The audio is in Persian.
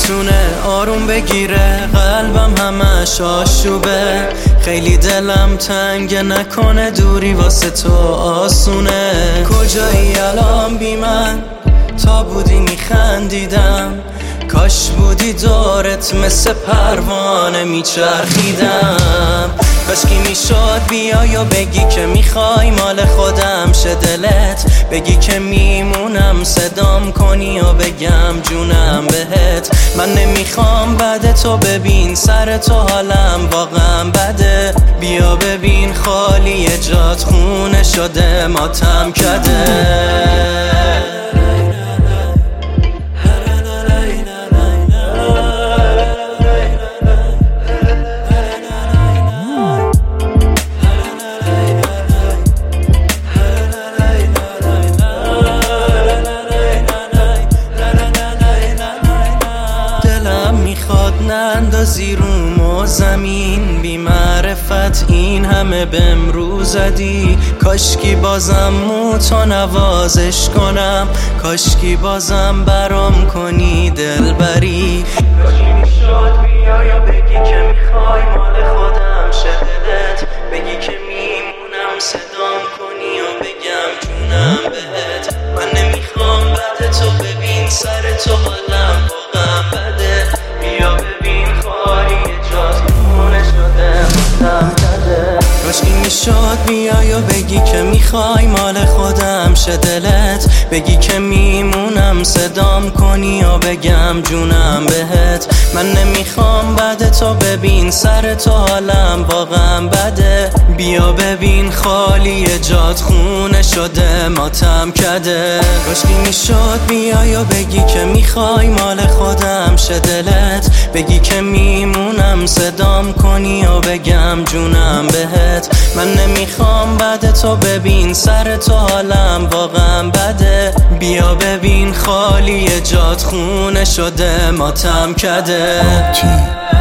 نتونه آروم بگیره، قلبم همش آشوبه، خیلی دلم تنگه، نکنه دوری واسه تو آسونه. کجایی الان بی من؟ تا بودی میخندیدم، کاش بودی دورت مثل پروانه میچرخیدم. کاش کی میشد بیای و بگی که میخوای مال خودم شه دلت، بگی که میمونم صدام کنی و بگم جونم بهت. من نمیخوام بعد تو ببین سر تو حالم واقعا بده، بیا ببین خالی جات خونه شده ماتم کده. نندازی روم و زمین، بی معرفت این همه بهم رو زدی. کاشکی بازم موتو نوازش کنم، کاشکی بازم برام کنی دلبری. کاشکی میشد بیای و بگی که میخوای مال خودم شه دلت، بگی که میمونم صدام کنی و بگم جونم بهت. من نمیخوام بعد تو ببین سر تو حالم واقعا بده، بیا ببین خالی جات خونه شده ماتم کده. کاشکی میشد بیای و بگی که میخوای مال خودم شه دلت، بگی که میمونم صدام کنی و بگم جونم بهت. من نمیخوام بعد تو ببین سر تو حالم واقعا بده، بیا ببین خالی جات خونه شده ماتم کده. کاشکی میشد بیای و بگی که میخوای مال خودم شه دلت، بگی که میمونم صدام کنی و بگم جونم بهت. من نمیخوام بعد تو ببین سر تو حالم واقعا بده، بیا ببین خالی جات خونه شده ماتم کده.